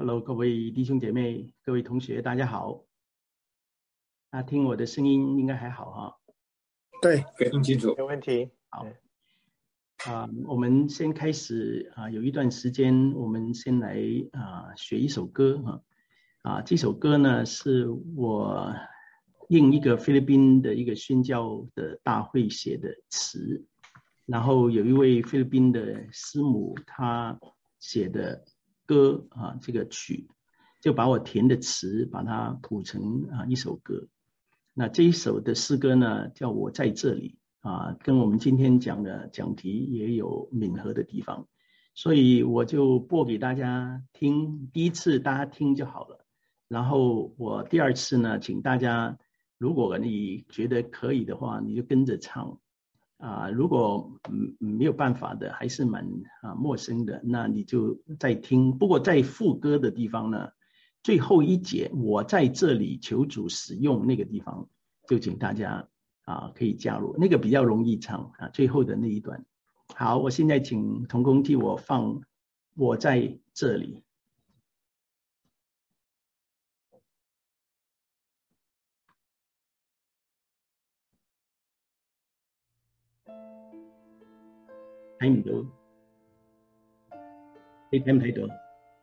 Hello， 各位弟兄姐妹、各位同学，大家好。听我的声音应该还好哈？ 对，非常清楚， 没问题。 好，我们先开始有一段时间，我们先来学一首歌这首歌呢是我应一个菲律宾的一个宣教的大会写的词，然后有一位菲律宾的师母她写的歌这个曲就把我填的词把它谱成一首歌。那这一首的诗歌呢叫我在这里跟我们今天讲的讲题也有吻合的地方，所以我就播给大家听。第一次大家听就好了，然后我第二次呢请大家，如果你觉得可以的话你就跟着唱如果没有办法的还是蛮陌生的，那你就再听。不过在副歌的地方呢，最后一节我在这里求主使用那个地方，就请大家可以加入，那个比较容易唱最后的那一段。好，我现在请同工替我放我在这里。睇唔到，你睇唔睇到？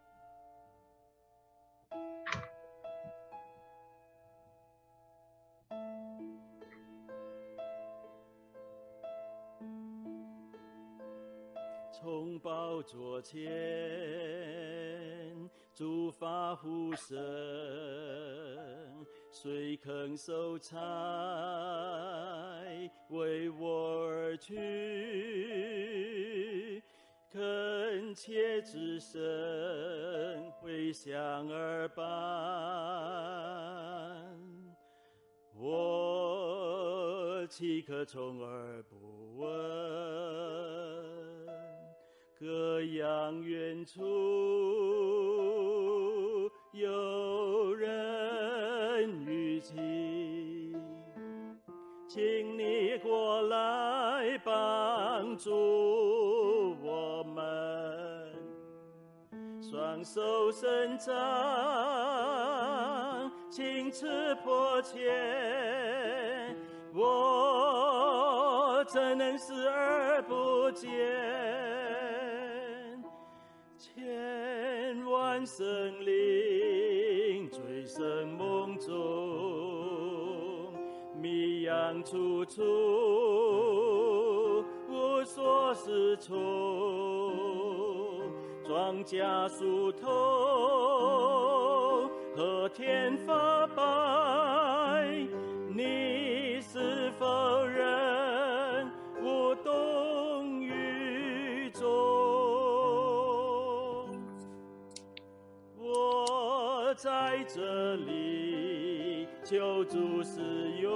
从宝座前，主发呼声，谁肯受差为我而去？恳切之声回响耳畔，我岂可充耳不闻？各样远处有人预期，请你过来帮助我们，双手伸张，请刺迫前，我怎能视而不见？千万生灵醉生梦中，迷样处处无所适从，庄稼树头和天发白，你是否仍无动于衷？我在这里求主使用，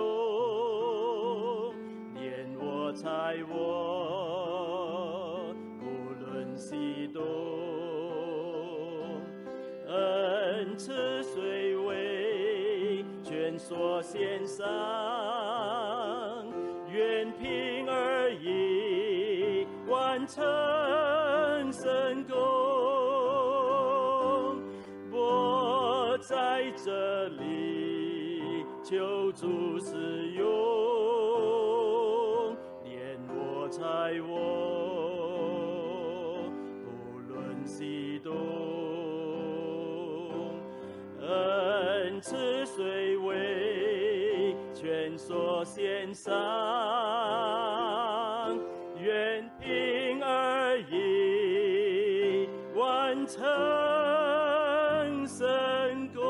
念我猜我不论西东，恩赐虽微全所献上，愿凭而已完成神功。我在这里求主使用，念我猜我不论西东，恩赐虽微全所献上，愿凭而已完成神功。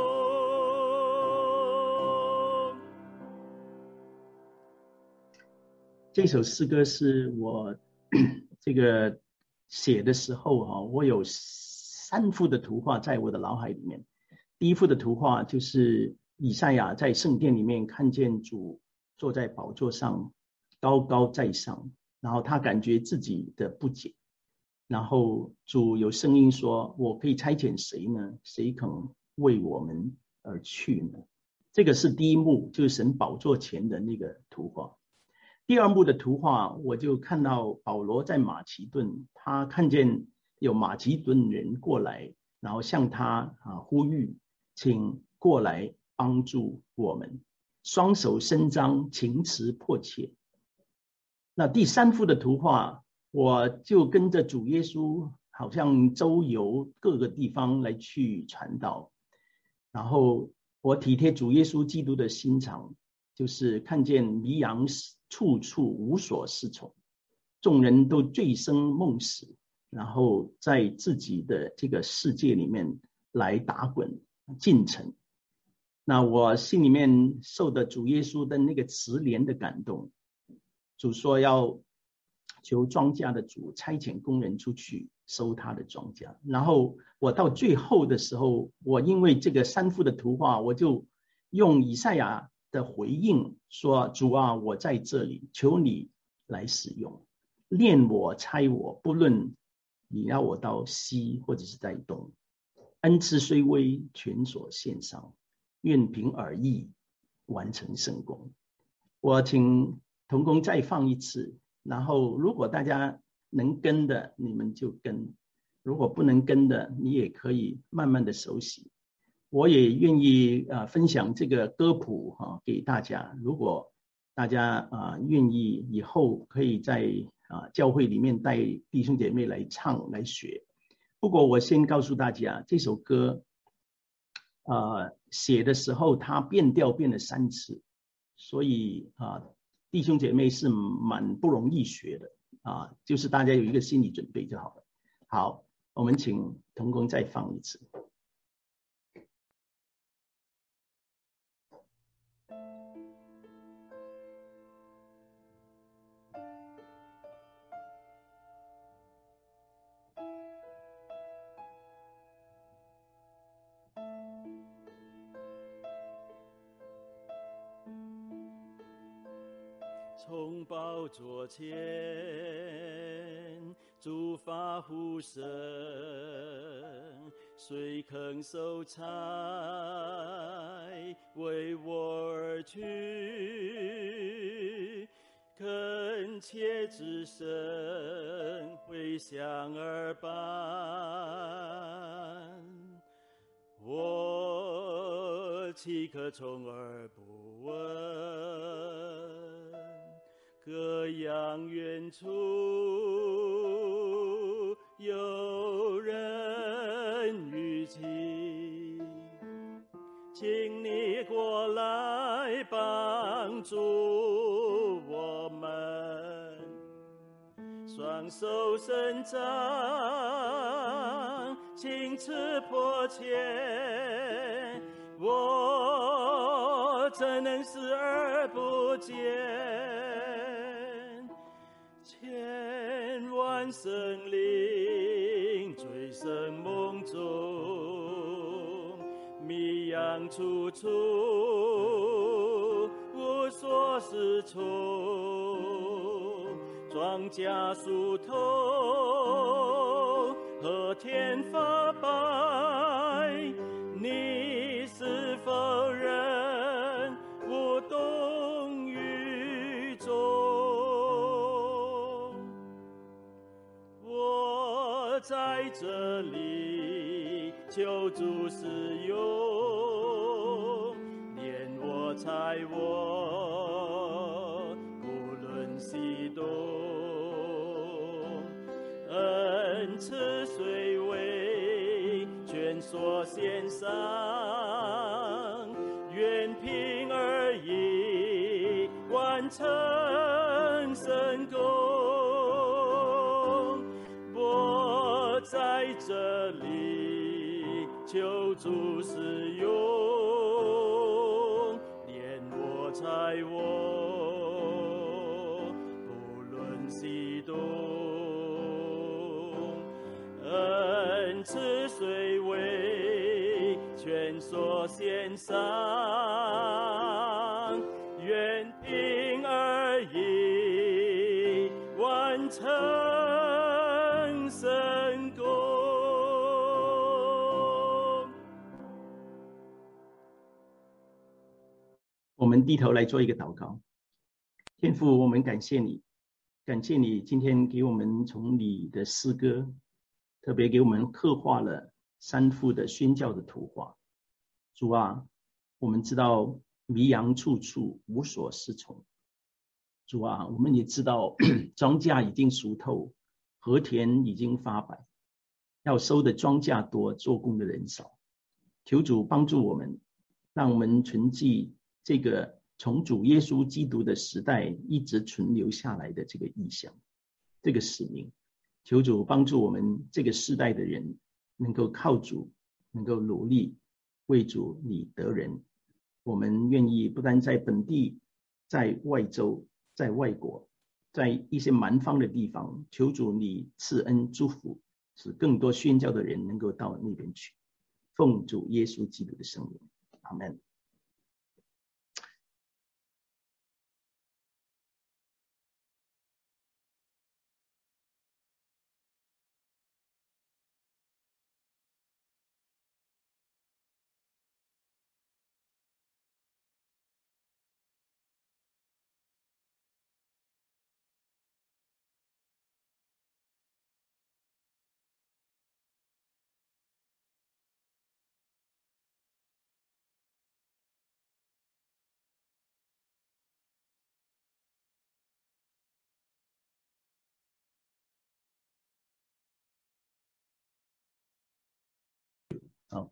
这首诗歌是我这个写的时候我有3幅的图画在我的脑海里面。第一幅的图画就是以赛亚在圣殿里面看见主坐在宝座上高高在上，然后他感觉自己的不解，然后主有声音说，我可以差遣谁呢？谁肯为我们而去呢？这个是第一幕，就是神宝座前的那个图画。第二幕的图画，我就看到保罗在马其顿，他看见有马其顿人过来， 然后向他呼吁，请过来帮助我们，双手伸张，情辞迫切。那第3幅的图画，我就跟着主耶稣，好像周游各个地方来去传道，然后我体贴主耶稣基督的心肠，就是看见迷羊处处无所适从，众人都醉生梦死，然后在自己的这个世界里面来打滚进城。那我心里面受的主耶稣的那个慈怜的感动，主说要求庄稼的主差遣工人出去收他的庄稼。然后我到最后的时候，我因为这个3幅的图画，我就用以赛亚的回应说，主啊，我在这里，求你来使用，练我差我，不论你要我到西或者是在东，恩赐虽微，全所献上，愿凭耳意完成圣功。我请同工再放一次，然后如果大家能跟的，你们就跟；如果不能跟的，你也可以慢慢的熟悉。我也愿意分享这个歌谱给大家，如果大家愿意，以后可以在教会里面带弟兄姐妹来唱来学。不过我先告诉大家，这首歌写的时候它变调变了3次，所以弟兄姐妹是蛮不容易学的就是大家有一个心理准备就好了。好，我们请同工再放一次。 从宝座前，主发呼声，谁肯收差为我而去？恳切之声回响耳畔，我岂可充耳不闻？各样远处有人语气，请你过来帮助我们，双手伸张，情辞迫切，我怎能视而不见？千万生灵醉生梦中，迷羊处处无所适从，庄稼树头和天发白，你是否仍无动于衷？我在这里求主使用，念我猜我，不论西东，恩赐虽微，全所献上，愿凭而已完成圣功。我在这里求主使用，念我猜我，不论西东，恩赐虽微，全所献上，愿凭而已完成圣功。 我们低头来做一个祷告。天父，我们感谢你，感谢你今天给我们从你的诗歌，特别给我们刻画了 3幅的宣教的图画。主啊，我们知道迷羊处处无所适从。主啊，我们也知道庄稼已经熟透，禾田已经发白，要收的庄稼多，做工的人少。求主帮助我们，让我们存记这个从主耶稣基督的时代一直存留下来的这个意向，这个使命。求主帮助我们这个世代的人能够靠主，能够努力为主你得人。我们愿意不但在本地，在外州，在外国，在一些蛮方的地方，求主你赐恩祝福，使更多宣教的人能够到那边去。奉主耶稣基督的圣名，阿们。好，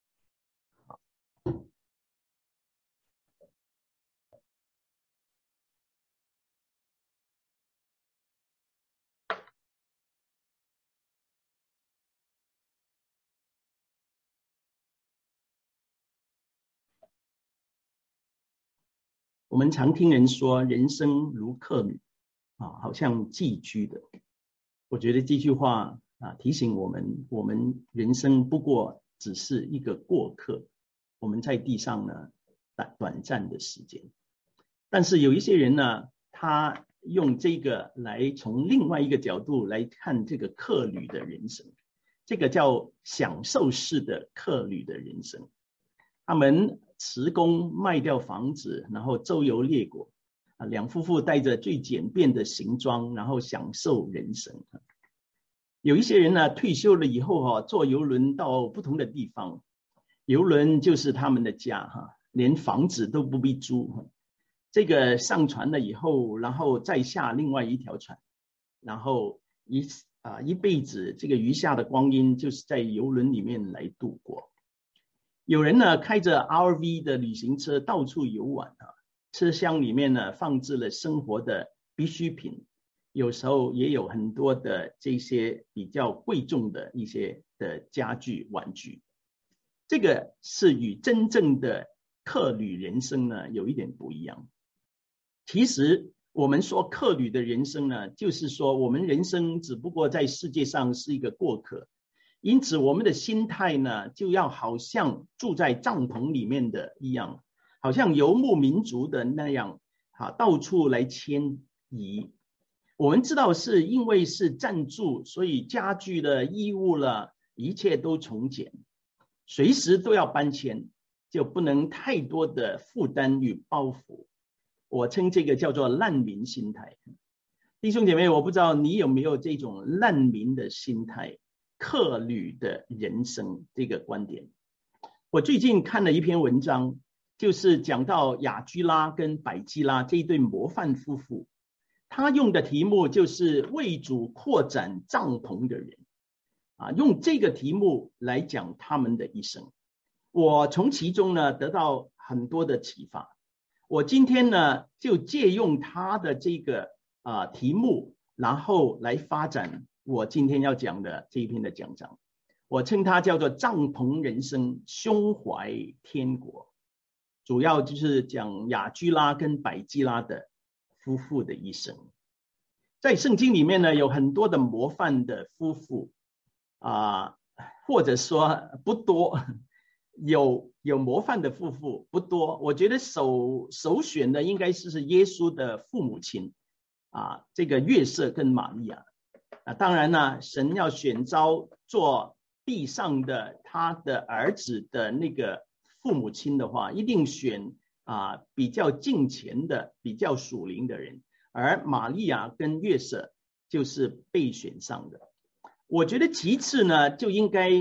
我们常听人说人生如客旅好像寄居的。我觉得这句话提醒我们，我们人生不过只是一个过客，我们在地上呢短暂的时间。但是有一些人呢，他用这个来从另外一个角度来看这个客旅的人生，这个叫享受式的客旅的人生。他们辞工卖掉房子，然后周游列国，2夫妇带着最简便的行装，然后享受人生。有一些人呢，退休了以后坐邮轮到不同的地方，邮轮就是他们的家连房子都不必租。这个上船了以后，然后再下另外一条船，然后一辈子这个余下的光阴就是在邮轮里面来度过。有人呢开着 RV 的旅行车到处游玩车厢里面呢放置了生活的必需品，有时候也有很多的这些比较贵重的一些的家具玩具。这个是与真正的客旅人生呢有一点不一样。其实我们说客旅的人生呢，就是说我们人生只不过在世界上是一个过客，因此我们的心态呢，就要好像住在帐篷里面的一样，好像游牧民族的那样到处来迁移。我们知道是因为是暂住，所以家具的衣物了，一切都从简，随时都要搬迁，就不能太多的负担与包袱。我称这个叫做难民心态。弟兄姐妹，我不知道你有没有这种难民的心态，客旅的人生这个观点。我最近看了一篇文章，就是讲到雅居拉跟百基拉这一对模范夫妇，他用的题目就是为主扩展帐篷的人用这个题目来讲他们的一生。我从其中呢得到很多的启发。我今天呢就借用他的这个题目，然后来发展我今天要讲的这一篇的讲章。我称它叫做帐篷人生，胸怀天国。主要就是讲雅居拉跟百基拉的夫妇的一生。在圣经里面呢，有很多的模范的夫妇或者说不多，有模范的夫妇不多。我觉得首选的应该是耶稣的父母亲这个约瑟跟玛利亚。当然呢，神要选召做地上的他的儿子的那个父母亲的话，一定选比较敬虔的、比较属灵的人，而玛利亚跟约瑟就是被选上的。我觉得其次呢，就应该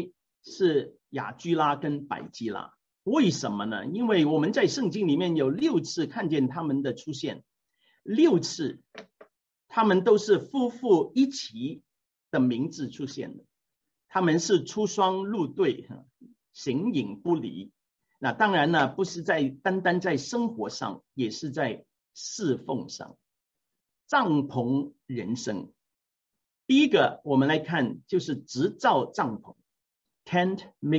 是雅居拉跟百基拉。为什么呢？因为我们在圣经里面有6次看见他们的出现，6次他们都是夫妇一起的名字出现的，他们是出双入对，形影不离。那当然呢，不是单单在生活上，也是在侍奉上。帐篷人生，第一个我们来看就是执造帐篷 tent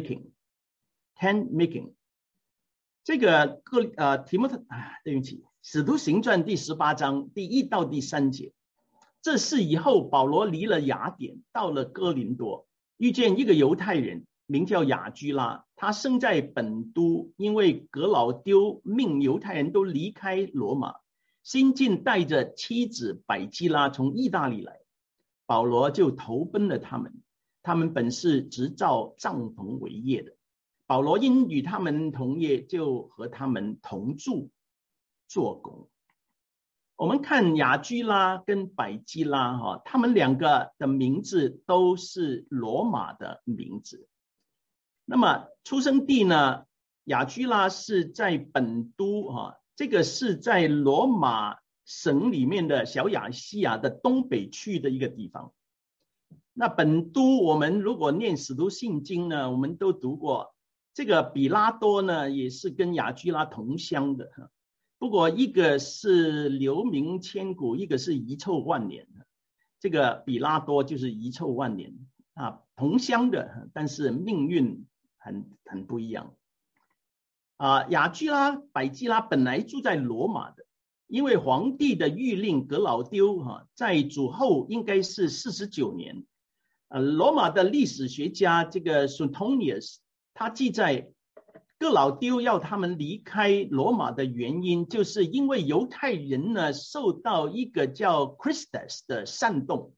making。Tent making 这个对不起，使徒行传第18章第1到第3节，这是以后保罗离了雅典，到了哥林多，遇见一个犹太人名叫雅居拉，他生在本都，因为革老丢命犹太人都离开罗马，新近带着妻子百基拉从意大利来，保罗就投奔了他们。他们本是执造帐篷为业的，保罗因与他们同业，就和他们同住做工。我们看雅居拉跟百基拉，他们2个的名字都是罗马的名字。那么出生地呢，雅居拉是在本都，这个是在罗马省里面的小亚细亚的东北区的一个地方。那本都我们如果念使徒信经呢，我们都读过，这个比拉多呢也是跟雅居拉同乡的，不过一个是留名千古，一个是遗臭万年。这个比拉多就是遗臭万年同乡的，但是命运很不一样。雅居拉、百基拉本来住在罗马的，因为皇帝的谕令革老丢在主后应该是49年。罗马的历史学家这个 Suetonius 他记载革老丢要他们离开罗马的原因，就是因为犹太人呢受到一个叫 Christus 的煽动，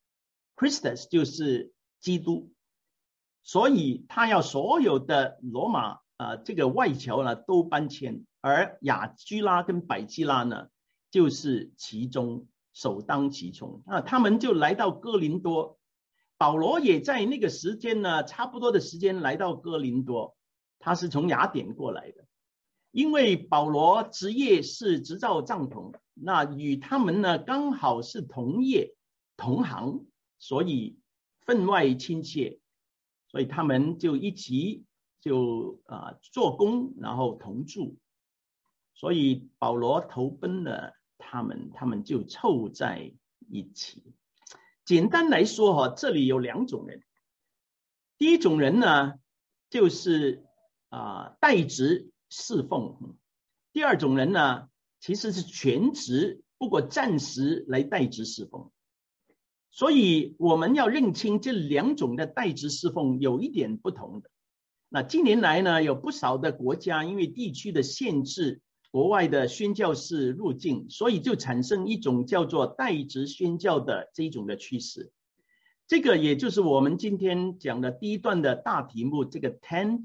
Christus 就是基督，所以他要所有的罗马这个外侨呢都搬迁，而雅居拉跟百基拉呢就是其中首当其冲。他们就来到哥林多，保罗也在那个时间呢差不多的时间来到哥林多，他是从雅典过来的。因为保罗职业是执造帐篷，那与他们呢刚好是同业同行，所以分外亲切，所以他们就一起做工，然后同住，所以保罗投奔了他们，他们就凑在一起。简单来说这里有2种人。第一种人呢就是代职侍奉，第2种人呢其实是全职，不过暂时来代职侍奉。所以我们要认清这2种的代职侍奉有一点不同的。那近年来呢，有不少的国家因为地区的限制，国外的宣教士入境，所以就产生一种叫做代职宣教的这种的趋势。这个也就是我们今天讲的第1段的大题目，这个 tent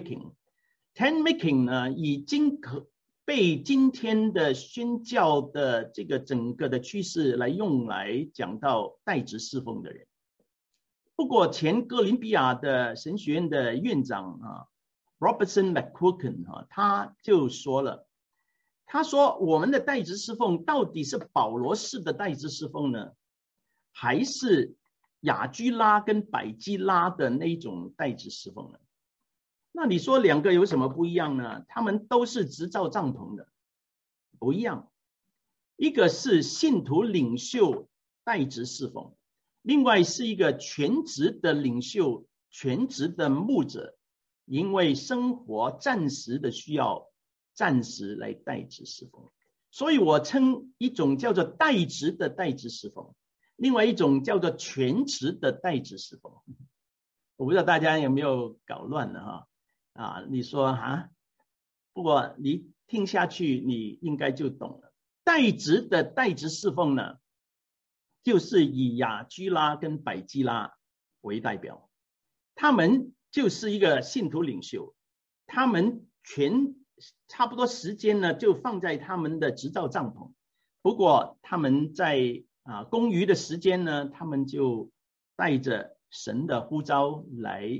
making。tent making 呢，已经被今天的宣教的这个整个的趋势来用来讲到代职侍奉的人。不过前哥伦比亚的神学院的院长Robertson McQuilkin 他就说了，他说我们的代职侍奉到底是保罗式的代职侍奉呢，还是雅居拉跟百基拉的那种代职侍奉呢？那你说2个有什么不一样呢？他们都是执造帐篷的，不一样。一个是信徒领袖代职侍奉，另外是一个全职的领袖，全职的牧者，因为生活暂时的需要，暂时来代职侍奉。所以我称一种叫做代职的代职侍奉，另外一种叫做全职的代职侍奉。我不知道大家有没有搞乱了你说不过你听下去你应该就懂了。代职的代职侍奉呢，就是以雅居拉跟百基拉为代表，他们就是一个信徒领袖，他们差不多时间呢就放在他们的执造帐篷，不过他们在公余的时间呢，他们就带着神的呼召来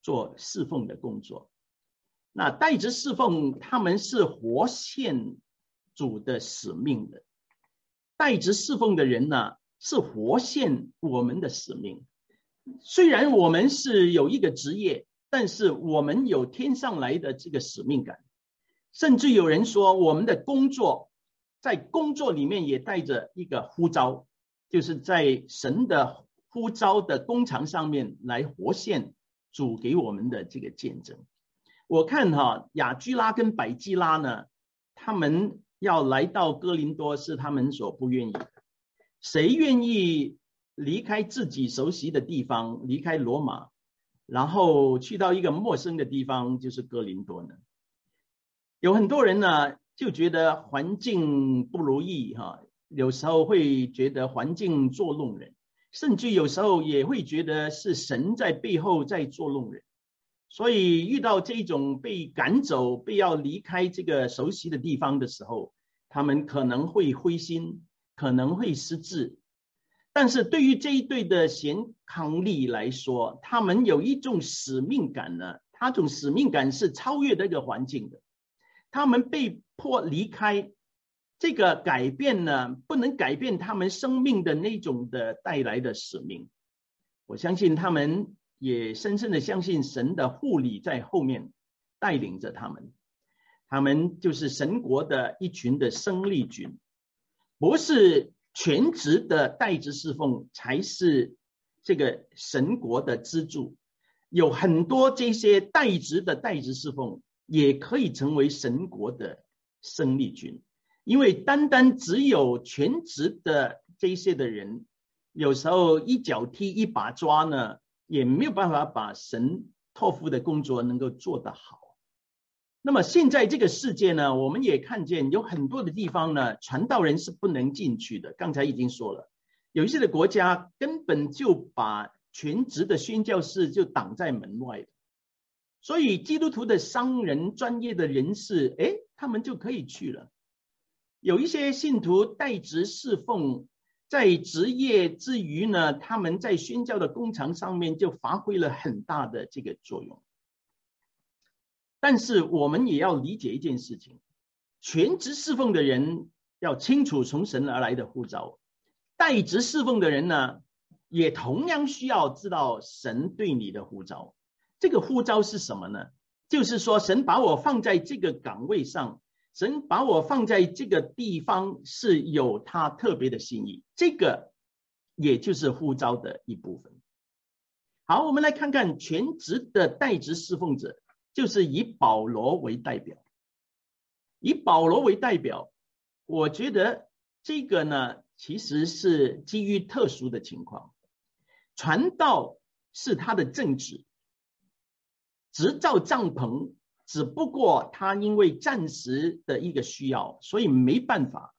做侍奉的工作。那代职侍奉他们是活现主的使命的，代职侍奉的人呢，是活现我们的使命。虽然我们是有一个职业，但是我们有天上来的这个使命感。甚至有人说，我们的工作在工作里面也带着一个呼召，就是在神的呼召的工场上面来活现主给我们的这个见证。我看雅居拉跟百基拉呢，他们要来到哥林多是他们所不愿意的。谁愿意离开自己熟悉的地方，离开罗马，然后去到一个陌生的地方，就是哥林多呢？有很多人呢就觉得环境不如意有时候会觉得环境作弄人，甚至有时候也会觉得是神在背后在作弄人。所以遇到这种被赶走、被要离开这个熟悉的地方的时候，他们可能会灰心，可能会失志。但是对于这一对的贤康利来说，他们有一种使命感呢，他这种使命感是超越这个环境的。他们被迫离开，这个改变呢，不能改变他们生命的那种的带来的使命。我相信他们也深深的相信神的护理在后面带领着他们，他们就是神国的一群的生力军，不是全职的代职侍奉才是这个神国的支柱，有很多这些代职的代职侍奉也可以成为神国的生力军。因为单单只有全职的这些的人，有时候一脚踢一把抓呢，也没有办法把神托付的工作能够做得好。那么现在这个世界呢，我们也看见有很多的地方呢，传道人是不能进去的。刚才已经说了，有一些的国家根本就把全职的宣教士就挡在门外的，所以基督徒的商人、专业的人士，他们就可以去了。有一些信徒代职侍奉，在职业之余呢，他们在宣教的工场上面就发挥了很大的这个作用。但是我们也要理解一件事情，全职侍奉的人要清楚从神而来的呼召，代职侍奉的人呢，也同样需要知道神对你的呼召。这个呼召是什么呢？就是说神把我放在这个岗位上，神把我放在这个地方是有他特别的心意，这个也就是呼召的一部分。好，我们来看看全职的代职侍奉者，就是以保罗为代表。以保罗为代表，我觉得这个呢，其实是基于特殊的情况。传道是他的正职，执照帐篷只不过他因为暂时的一个需要，所以没办法。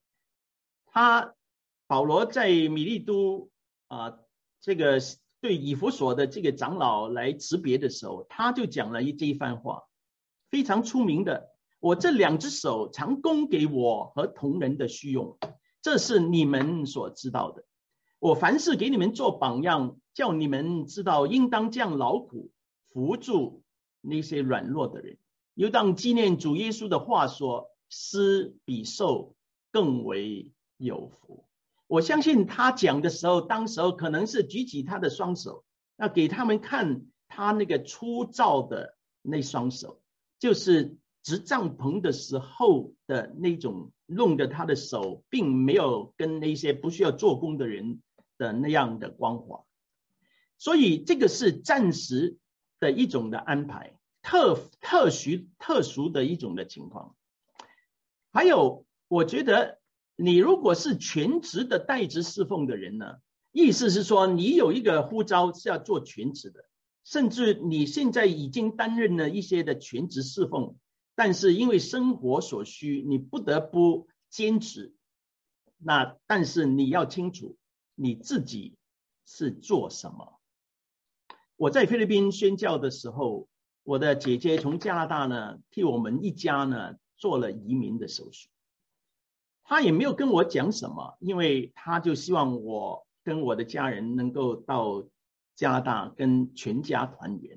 保罗在米利都这个对以弗所的这个长老来辞别的时候，他就讲了这一番话，非常出名的：我这两只手常供给我和同人的需用，这是你们所知道的。我凡事给你们做榜样，叫你们知道应当这样劳苦，扶助那些软弱的人，又当纪念主耶稣的话说，施比受更为有福。我相信他讲的时候，当时候可能是举起他的双手，要给他们看他那个粗糙的那双手，就是执帐篷的时候的那种，弄得他的手并没有跟那些不需要做工的人的那样的光滑。所以这个是暂时的一种的安排，特殊的一种的情况。还有，我觉得你如果是全职的代职侍奉的人呢，意思是说你有一个呼召是要做全职的，甚至你现在已经担任了一些的全职侍奉，但是因为生活所需，你不得不兼职。但是你要清楚你自己是做什么。我在菲律宾宣教的时候，我的姐姐从加拿大呢替我们一家呢做了移民的手续。她也没有跟我讲什么，因为她就希望我跟我的家人能够到加拿大跟全家团圆。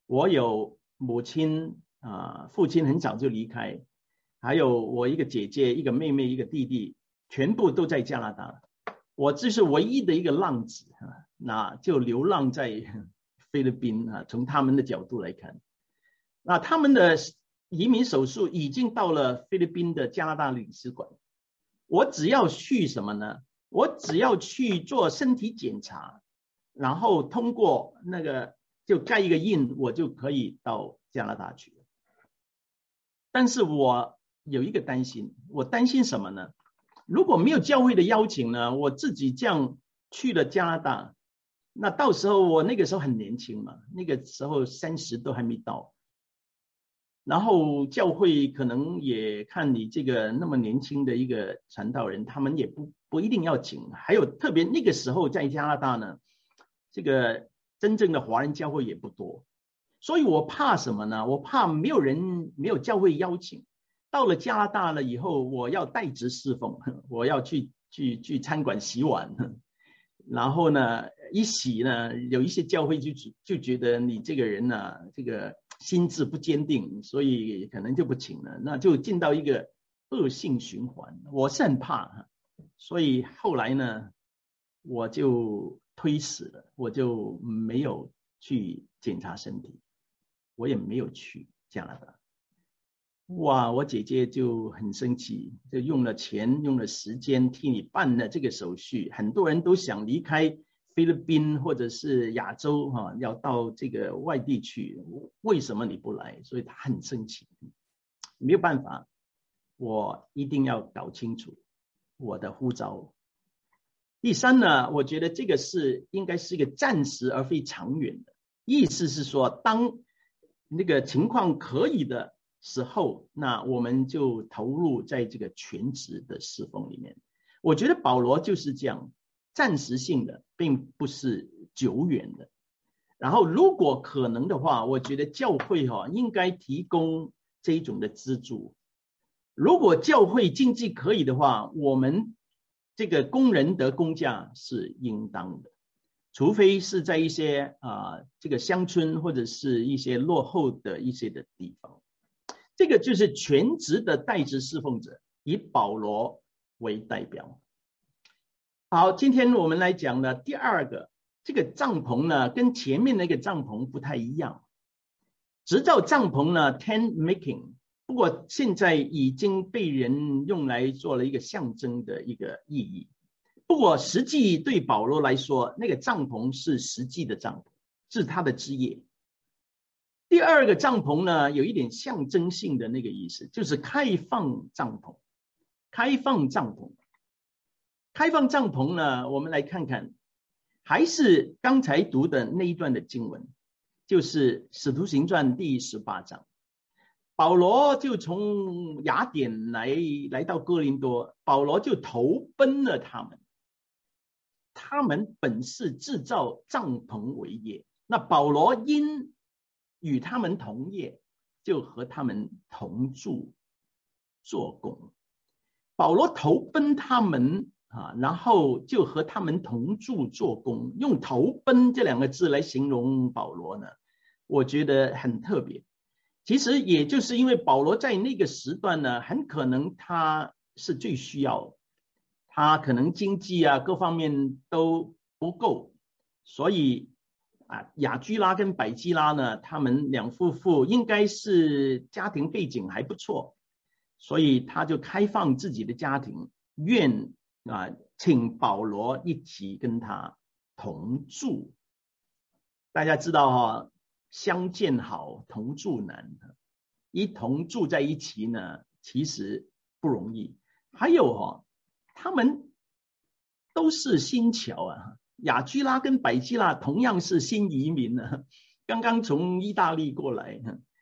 我有母亲父亲很早就离开，还有我一个姐姐、一个妹妹、一个弟弟，全部都在加拿大。我这是唯一的一个浪子那就流浪在菲律宾从他们的角度来看，那他们的移民手续已经到了菲律宾的加拿大领事馆。我只要去什么呢？我只要去做身体检查，然后通过那个就盖一个印，我就可以到加拿大去了。但是我有一个担心，我担心什么呢？如果没有教会的邀请呢，我自己这样去了加拿大，那到时候我那个时候很年轻嘛，那个时候30都还没到，然后教会可能也看你这个那么年轻的一个传道人，他们也不一定要请。还有特别那个时候在加拿大呢，这个真正的华人教会也不多，所以我怕什么呢？我怕没有教会邀请。到了加拿大了以后，我要代职侍奉，我要去餐馆洗碗，然后呢一洗呢，有一些教会就觉得你这个人呢，这个心智不坚定，所以可能就不请了，那就进到一个恶性循环。我是很怕，所以后来呢，我就推迟了，我就没有去检查身体，我也没有去加拿大。哇，我姐姐就很生气，就用了钱用了时间替你办了这个手续。很多人都想离开菲律宾或者是亚洲要到这个外地去，为什么你不来？所以她很生气。没有办法，我一定要搞清楚我的呼召。第三呢，我觉得这个应该是一个暂时而非长远的，意思是说，当那个情况可以的时候，那我们就投入在这个全职的侍奉里面。我觉得保罗就是这样，暂时性的，并不是久远的。然后如果可能的话，我觉得教会应该提供这一种的资助。如果教会经济可以的话，我们这个工人得工价是应当的，除非是在一些这个乡村或者是一些落后的一些的地方。这个就是全职的代职侍奉者，以保罗为代表。好，今天我们来讲的第二个，这个帐篷呢，跟前面那个帐篷不太一样。执照帐篷呢 ，tent making， 不过现在已经被人用来做了一个象征的一个意义。不过实际对保罗来说，那个帐篷是实际的帐篷，是他的职业。第二个帐篷呢，有一点象征性的那个意思，就是开放帐篷。开放帐篷，开放帐篷呢，我们来看看，还是刚才读的那一段的经文，就是《使徒行传》第18章。保罗就从雅典来到哥林多，保罗就投奔了他们。他们本是制造帐篷为业，那保罗因与他们同业，就和他们同住做工。保罗投奔他们然后就和他们同住做工。用投奔这2个字来形容保罗呢，我觉得很特别。其实也就是因为保罗在那个时段呢，很可能他是最需要，他可能经济各方面都不够，所以雅居拉跟百基拉呢，他们2夫妇应该是家庭背景还不错，所以他就开放自己的家庭，愿请保罗一起跟他同住。大家知道相见好，同住难，一同住在一起呢，其实不容易。还有他们都是新侨雅居拉跟百基拉同样是新移民刚刚从意大利过来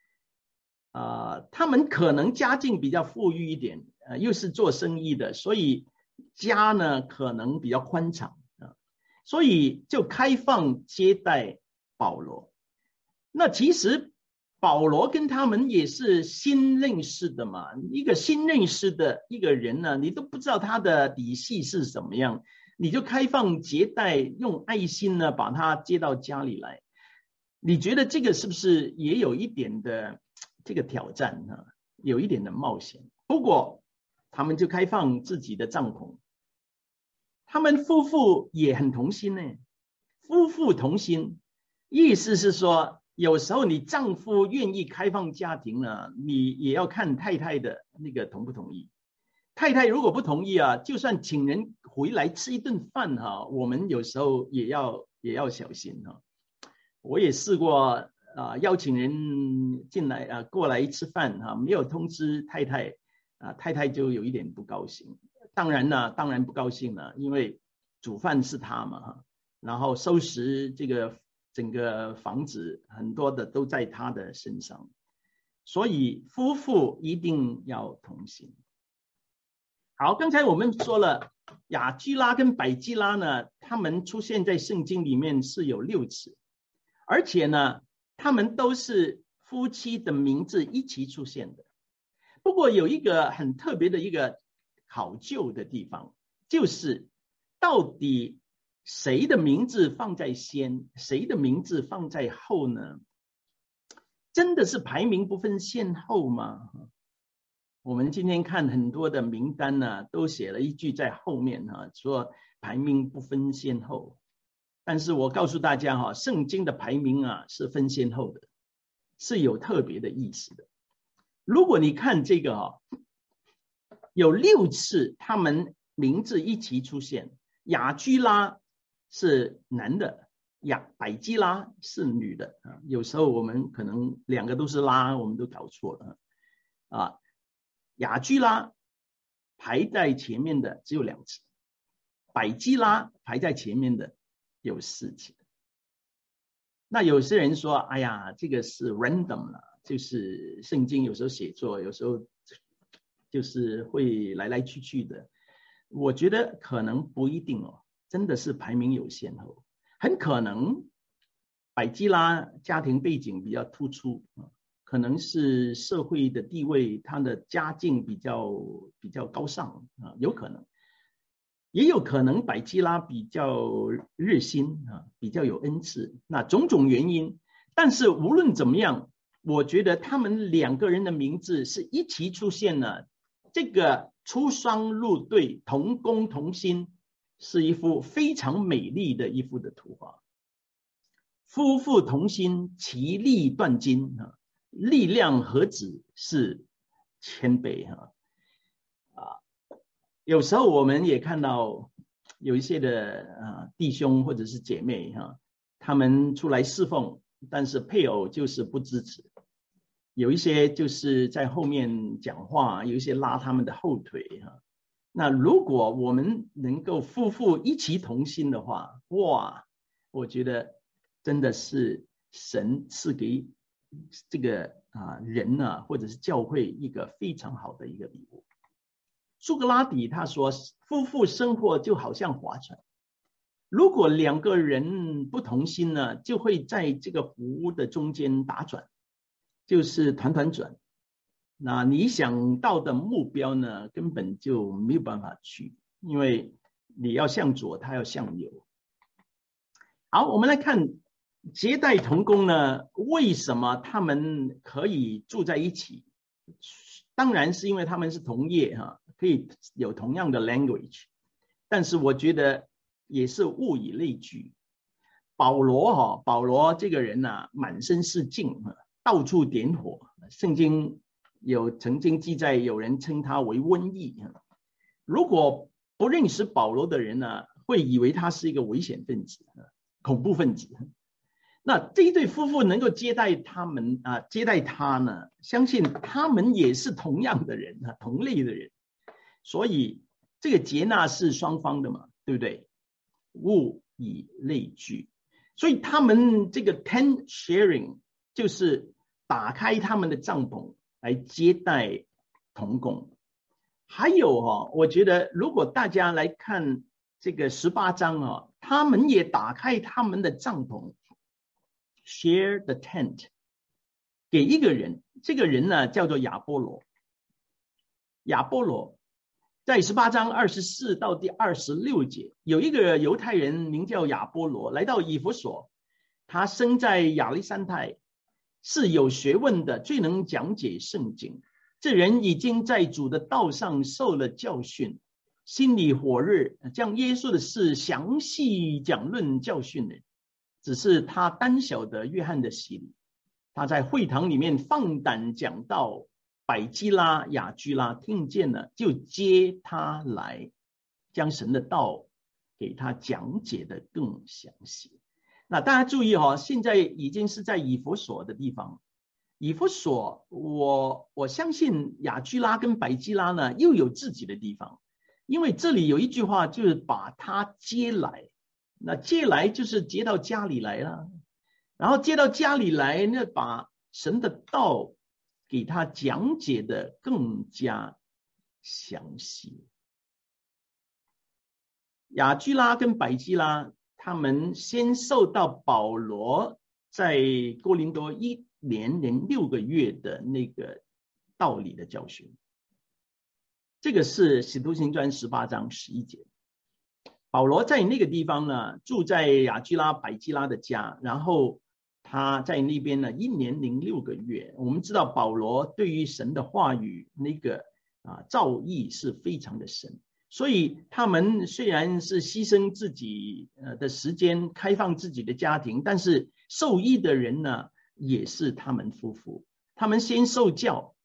他们可能家境比较富裕一点又是做生意的，所以家呢可能比较宽敞所以就开放接待保罗。那其实保罗跟他们也是新认识的嘛，一个新认识的一个人呢，你都不知道他的底细是什么样，你就开放接待，用爱心呢把他接到家里来。 你觉得这个是不是也有一点的这个挑战呢？有一点的冒险。不过他们就开放自己的帐篷，他们夫妇也很同心呢。夫妇同心，意思是说，有时候你丈夫愿意开放家庭呢，你也要看太太的那个同不同意。太太如果不同意啊，就算请人回来吃一顿饭哈，我们有时候也要小心哈。我也试过邀请人进来过来吃饭没有通知太太太太就有一点不高兴。当然不高兴了，因为煮饭是他嘛然后收拾这个整个房子很多的都在他的身上，所以夫妇一定要同心。好，刚才我们说了雅居拉跟百基拉呢，他们出现在圣经里面是有6次，而且呢他们都是夫妻的名字一起出现的。不过有一个很特别的一个考究的地方，就是到底谁的名字放在先，谁的名字放在后呢？真的是排名不分先后吗？我们今天看很多的名单呢，都写了一句在后面说排名不分先后。但是我告诉大家圣经的排名是分先后的，是有特别的意思的。如果你看这个有6次他们名字一起出现，雅居拉是男的，百基拉是女的有时候我们可能2个都是拉，我们都搞错了雅居拉排在前面的只有2次，百基拉排在前面的有4次。那有些人说哎呀这个是 random 了，就是圣经有时候写作，有时候就是会来来去去的。我觉得可能不一定真的是排名有先后。很可能百基拉家庭背景比较突出可能是社会的地位，他的家境比较高尚有可能。也有可能百基拉比较热心比较有恩赐，那种种原因。但是无论怎么样，我觉得他们2个人的名字是一起出现了，这个出双入对，同工同心，是一幅非常美丽的一幅的图画。夫妇同心，其利断金力量何止是千倍有时候我们也看到有一些的弟兄或者是姐妹他们出来侍奉，但是配偶就是不支持，有一些就是在后面讲话，有一些拉他们的后腿那如果我们能够夫妇一起同心的话，哇，我觉得真的是神赐给这个人或者是教会一个非常好的一个礼物。苏格拉底他说，夫妇生活就好像划船，如果2个人不同心呢，就会在这个湖的中间打转，就是团团转。那你想到的目标呢，根本就没有办法去，因为你要向左，他要向右。好，我们来看结代同工呢，为什么他们可以住在一起？当然是因为他们是同业可以有同样的 language， 但是我觉得也是物以类聚。保罗这个人满身是劲到处点火，圣经曾经记载有人称他为瘟疫如果不认识保罗的人会以为他是一个危险分子恐怖分子。那这一对夫妇能够接待他呢，相信他们也是同样的人同类的人，所以这个接纳是双方的嘛，对不对？物以类聚，所以他们这个 tent sharing 就是打开他们的帐篷来接待同工。还有我觉得如果大家来看这个18章他们也打开他们的帐篷 share the tent 给一个人，这个人呢叫做亚波罗。亚波罗在18章24到第26节，有一个犹太人名叫亚波罗来到以弗所， 他生在亚历山太，是有学问的，最能讲解圣经。这人已经在主的道上受了教训，心里火热，将耶稣的事详细讲论教训人。只是他单晓得约翰的洗礼，他在会堂里面放胆讲道，百基拉、雅居拉听见了，就接他来，将神的道给他讲解的更详细。那大家注意现在已经是在以弗所的地方。以弗所，我相信雅居拉跟百基拉呢又有自己的地方，因为这里有一句话就是把他接来，那接来就是接到家里来了，然后接到家里来，那把神的道给他讲解的更加详细。雅居拉跟百基拉他们先受到保罗在哥林多1年零6个月的那个道理的教训，这个是使徒行传18章11节。保罗在那个地方呢，住在雅居拉、百基拉的家，然后他在那边呢1年零6个月。我们知道保罗对于神的话语那个造诣是非常的深，所以他们虽然是牺牲自己的时间，开放自己的家庭，但是受益的人呢也是他们夫妇。他们先受教，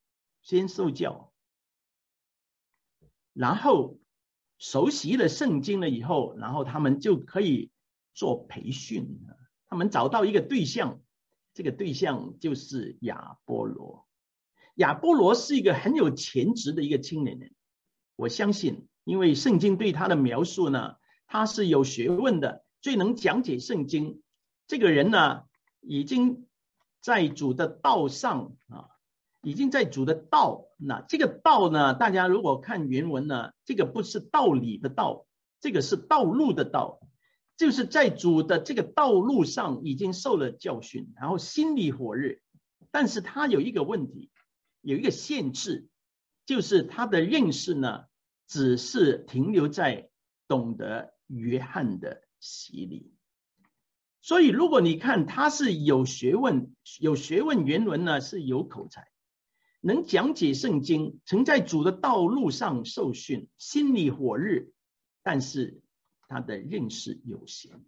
然后熟悉了圣经了以后，然后他们就可以做培训。他们找到一个对象，这个对象就是亚波罗。亚波罗是一个很有潜质的一个青年人，我相信，因为圣经对他的描述呢，他是有学问的，最能讲解圣经。这个人呢，已经在主的道上已经在主的道。那这个道呢，大家如果看原文呢，这个不是道理的道，这个是道路的道，就是在主的这个道路上已经受了教训，然后心里火热。但是他有一个问题，有一个限制，就是他的认识呢，只是停留在懂得约翰的洗礼。所以如果你看他是有学问，原文呢是有口才，能讲解圣经，曾在主的道路上受训，心里火热，但是他的认识有限。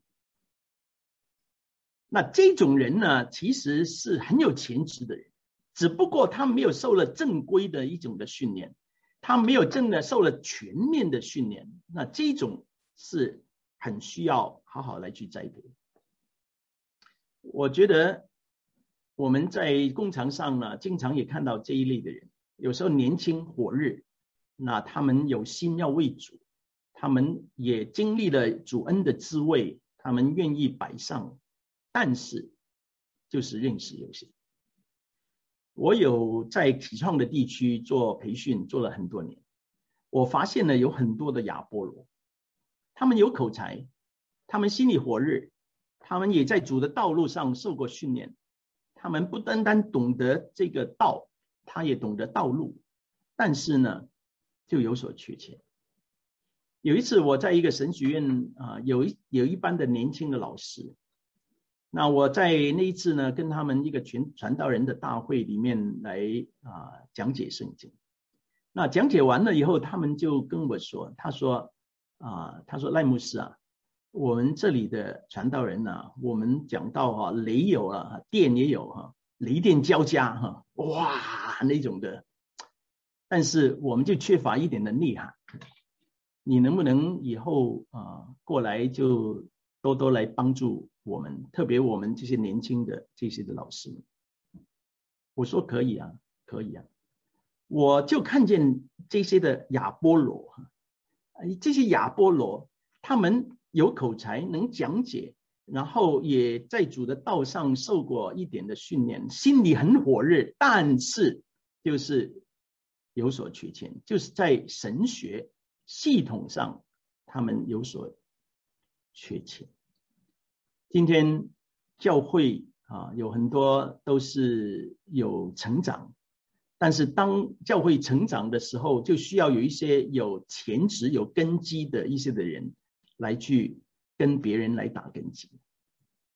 那这种人呢，其实是很有潜质的人，只不过他没有受了正规的一种的训练，他没有真的受了全面的训练。那这种是很需要好好来去栽培。我觉得我们在工场上呢，经常也看到这一类的人，有时候年轻火热，那他们有心要为主，他们也经历了主恩的滋味，他们愿意摆上，但是就是认识有限。我有在启创的地区做培训，做了很多年，我发现了有很多的亚波罗，他们有口才，他们心里火热，他们也在主的道路上受过训练，他们不单单懂得这个道，他也懂得道路，但是呢就有所缺欠。有一次我在一个神学院有一班的年轻的老师，那我在那一次呢跟他们一个传道人的大会里面来讲解圣经。那讲解完了以后，他们就跟我说，他说赖牧师我们这里的传道人我们讲到雷有电也有雷电交加哇那种的，但是我们就缺乏一点的内涵。你能不能以后过来就多多来帮助我们，特别我们这些年轻的这些的老师们？我说可以啊，可以啊。我就看见这些的亚波罗，这些亚波罗他们有口才，能讲解，然后也在主的道上受过一点的训练，心里很火热，但是就是有所缺欠，就是在神学系统上他们有所缺欠。今天教会有很多都是有成长，但是当教会成长的时候，就需要有一些有潜质有根基的一些的人来去跟别人来打根基。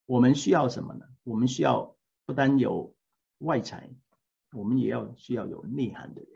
我们需要什么呢？我们需要不单有外财，我们也需要有内涵的人。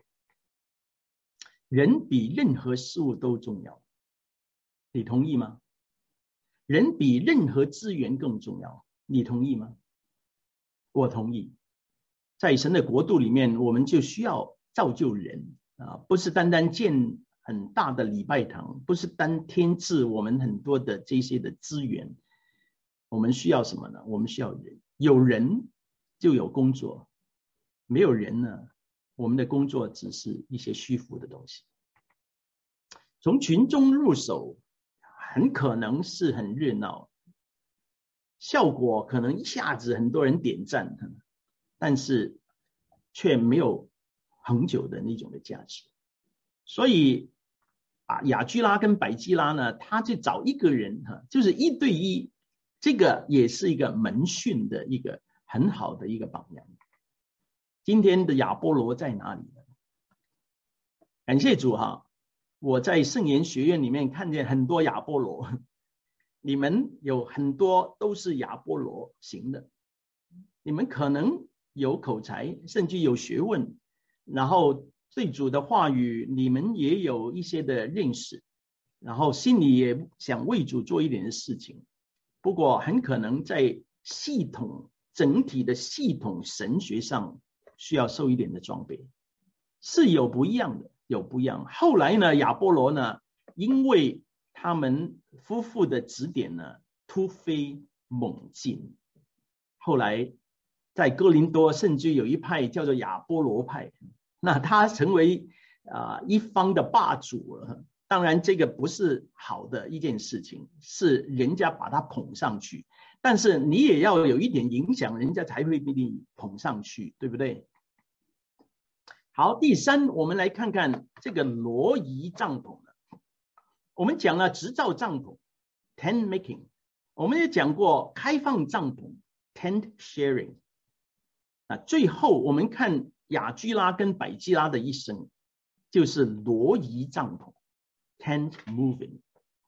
人比任何事物都重要，你同意吗？人比任何资源更重要，你同意吗？我同意。在神的国度里面，我们就需要造就人啊，不是单单建很大的礼拜堂，不是单添置我们很多的这些的资源。我们需要什么呢？我们需要人，有人就有工作，没有人呢，我们的工作只是一些虚浮的东西。从群众入手，很可能是很热闹，效果可能一下子很多人点赞，但是却没有恒久的那种的价值。所以雅居拉跟百基拉呢，他就找一个人，就是1对1，这个也是一个门训的一个很好的一个榜样。今天的亚波罗在哪里呢？感谢主我在圣言学院里面看见很多亚波罗，你们有很多都是亚波罗型的，你们可能有口才，甚至有学问，然后对主的话语你们也有一些的认识，然后心里也想为主做一点的事情，不过很可能在整体的系统神学上需要受一点的装备，是有不一样的，有不一样。后来呢，亚波罗呢，因为他们夫妇的指点呢，突飞猛进，后来在哥林多甚至有一派叫做亚波罗派，那他成为一方的霸主了。当然这个不是好的一件事情，是人家把他捧上去，但是你也要有一点影响，人家才会被你捧上去，对不对？好，第3，我们来看看这个挪移帐篷。我们讲了执照帐篷 tent making， 我们也讲过开放帐篷 tent sharing。最后我们看雅居拉跟百基拉的一生，就是挪移帐篷 tent moving。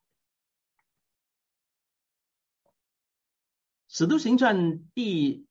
使徒行传第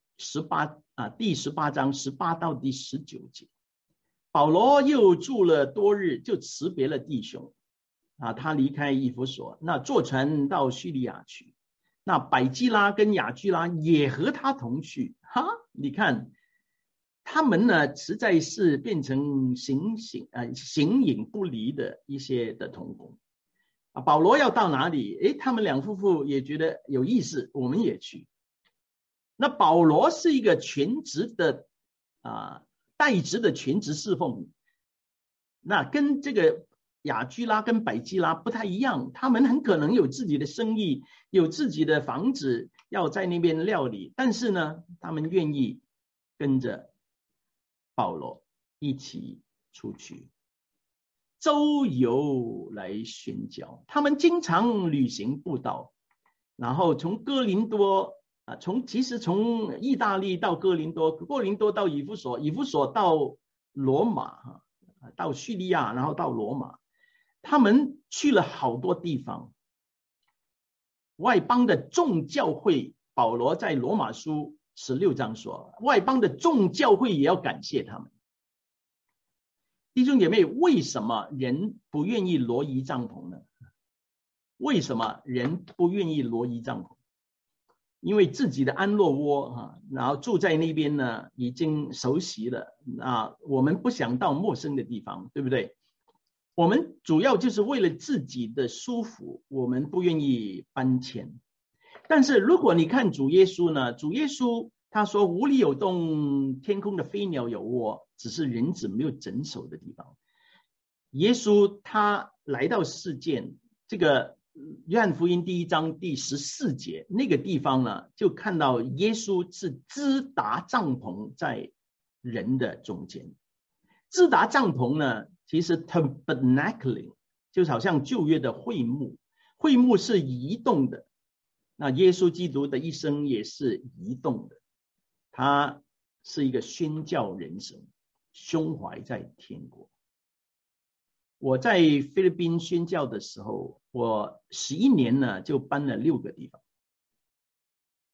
18章18到第19节，保罗又住了多日，就辞别了弟兄他离开以弗所，那坐船到叙利亚去。那百基拉跟雅居拉也和他同去。你看他们呢，实在是变成形影不离的一些的同工保罗要到哪里，他们两夫妇也觉得有意思，我们也去。那保罗是一个全职的代职的全职侍奉，那跟这个雅居拉跟百基拉不太一样，他们很可能有自己的生意，有自己的房子要在那边料理，但是呢，他们愿意跟着保罗一起出去周游来宣教。他们经常旅行布道，然后从哥林多其实从意大利到哥林多，哥林多到以弗所，以弗所到罗马，到叙利亚，然后到罗马。他们去了好多地方。外邦的众教会，保罗在罗马书16章说，外邦的众教会也要感谢他们。弟兄姐妹，为什么人不愿意挪移帐篷呢？为什么人不愿意挪移帐篷？因为自己的安乐窝然后住在那边呢，已经熟悉了我们不想到陌生的地方，对不对？我们主要就是为了自己的舒服，我们不愿意搬迁。但是如果你看主耶稣呢，主耶稣他说屋里有洞，天空的飞鸟有窝，只是人子没有枕首的地方。耶稣他来到世间，这个约翰福音第1章第14节那个地方呢，就看到耶稣是支搭帐篷在人的中间。支搭帐篷呢，其实 tabernacling 就好像旧约的会幕，会幕是移动的，那耶稣基督的一生也是移动的，他是一个宣教人生，胸怀在天国。我在菲律宾宣教的时候，我11年呢就搬了6个地方。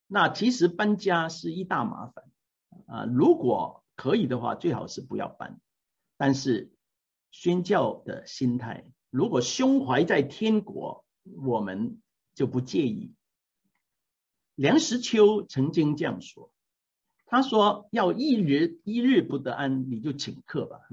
那其实搬家是一大麻烦如果可以的话，最好是不要搬。但是宣教的心态，如果胸怀在天国，我们就不介意。梁实秋曾经这样说，他说要一日不得安，你就请客吧；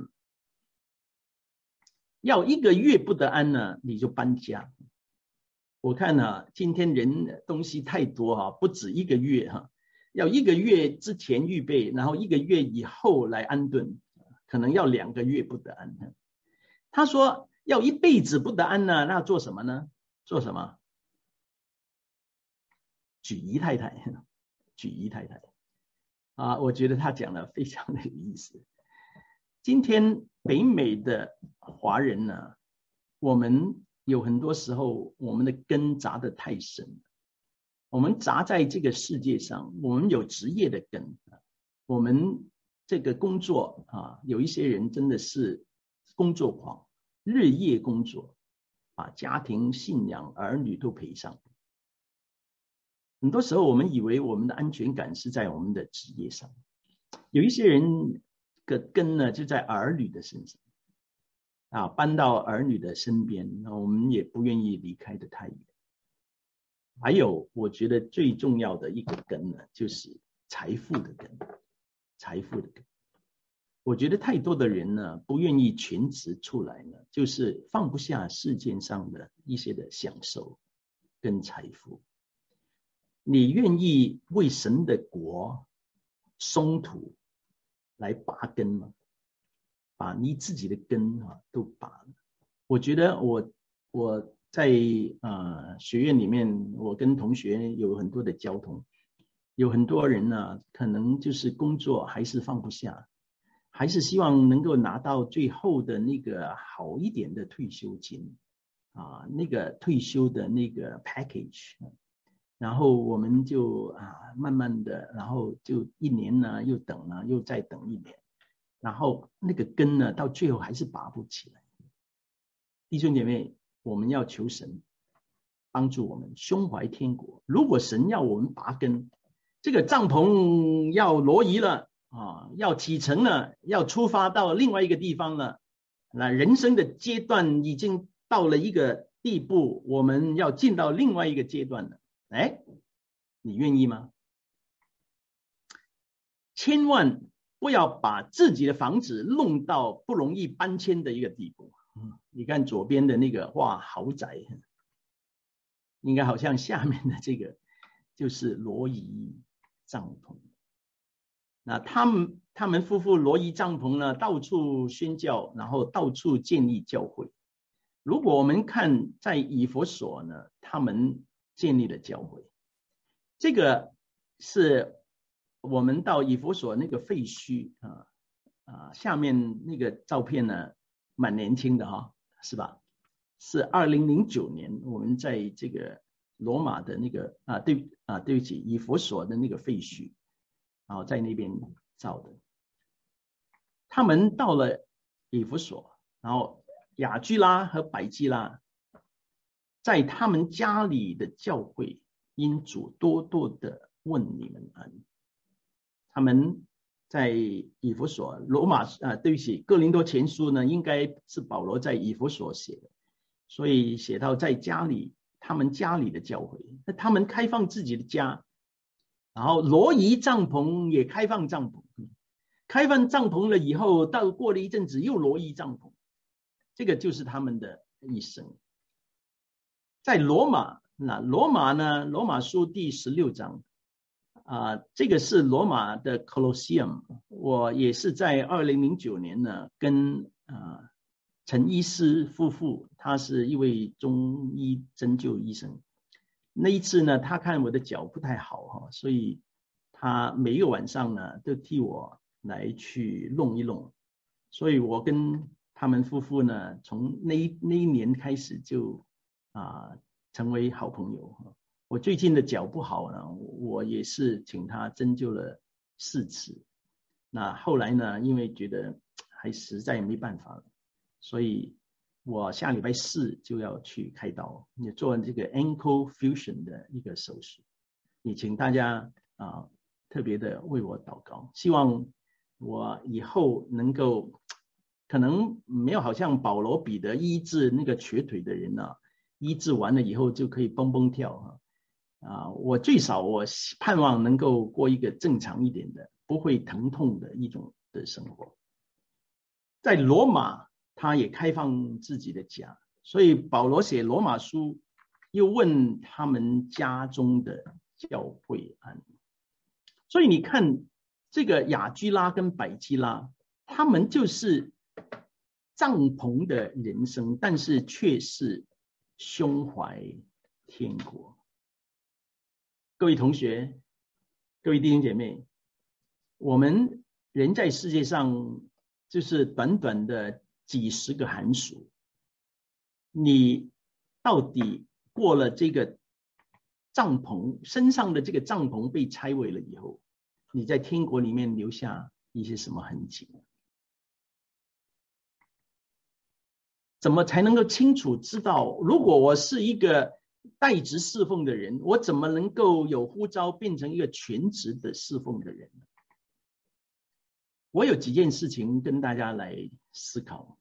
要1个月不得安呢，你就搬家。我看今天人东西太多不止1个月要1个月之前预备，然后1个月以后来安顿，可能要2个月不得安。他说要一辈子不得安呢，那做什么呢？做什么？举姨太太，举姨太太我觉得他讲的非常的有意思。今天北美的华人呢，我们有很多时候我们的根扎得太深，我们扎在这个世界上，我们有职业的根，我们这个工作有一些人真的是工作狂，日夜工作，把家庭、信仰、儿女都赔上。很多时候我们以为我们的安全感是在我们的职业上，有一些人的根呢就在儿女的身上搬到儿女的身边，我们也不愿意离开得太远。还有我觉得最重要的一个根呢，就是财富的根。财富的根，我觉得太多的人呢不愿意全职出来呢，就是放不下世界上的一些的享受跟财富。你愿意为神的国松土来拔根吗？把你自己的根都拔了。我觉得我在学院里面，我跟同学有很多的交通，有很多人呢可能就是工作还是放不下，还是希望能够拿到最后的那个好一点的退休金那个退休的那个 package。然后我们就慢慢的，然后就1年呢又等了，又再等1年，然后那个根呢到最后还是拔不起来。弟兄姐妹，我们要求神帮助我们胸怀天国。如果神要我们拔根，这个帐篷要挪移了要启程了，要出发到另外一个地方了，那人生的阶段已经到了一个地步，我们要进到另外一个阶段了。你愿意吗？千万不要把自己的房子弄到不容易搬迁的一个地步。你看左边的那个豪宅，应该好像下面的这个就是挪移帐篷。那他们夫妇挪移帐篷呢，到处宣教，然后到处建立教会。如果我们看在以弗所呢，他们建立了教会。这个是我们到以弗所那个废墟下面那个照片呢蛮年轻的是吧？是2009年我们在这个罗马的那个对不起，以弗所的那个废墟在那边照的。他们到了以弗所，然后雅居拉和百基拉在他们家里的教会，因主多多的问你们安。他们在以弗所，罗马对不起，哥林多前书呢，应该是保罗在以弗所写的，所以写到在家里，他们家里的教会，那他们开放自己的家，然后挪移帐篷也开放帐篷，开放帐篷了以后，到过了一阵子又挪移帐篷，这个就是他们的一生。在罗马，那罗马呢？罗马书第16章这个是罗马的 Colosseum。我也是在2009年呢，跟陈医师夫妇，他是一位中医针灸医生。那一次呢，他看我的脚不太好所以他每一个晚上呢都替我来去弄一弄。所以我跟他们夫妇呢，从那一年开始就成为好朋友。我最近的脚不好呢，我也是请他针灸了4次。那后来呢，因为觉得还实在没办法了，所以我下礼拜4就要去开刀，也做这个 ankle fusion 的一个手术。 也请大家特别的为我祷告，希望我以后能够，可能没有好像保罗彼得医治那个瘸腿的人医治完了以后就可以蹦蹦跳我最少我盼望能够过一个正常一点的，不会疼痛的一种的生活。在罗马，他也开放自己的家，所以保罗写罗马书，又问他们家中的教会安。所以你看，这个雅居拉跟百基拉，他们就是帐篷的人生，但是却是胸怀天国。各位同学，各位弟兄姐妹，我们人在世界上就是短短的几十个寒暑，你到底过了这个帐篷，身上的这个帐篷被拆毁了以后，你在天国里面留下一些什么痕迹？怎么才能够清楚知道，如果我是一个代职侍奉的人，我怎么能够有呼召变成一个全职的侍奉的人呢？我有几件事情跟大家来思考。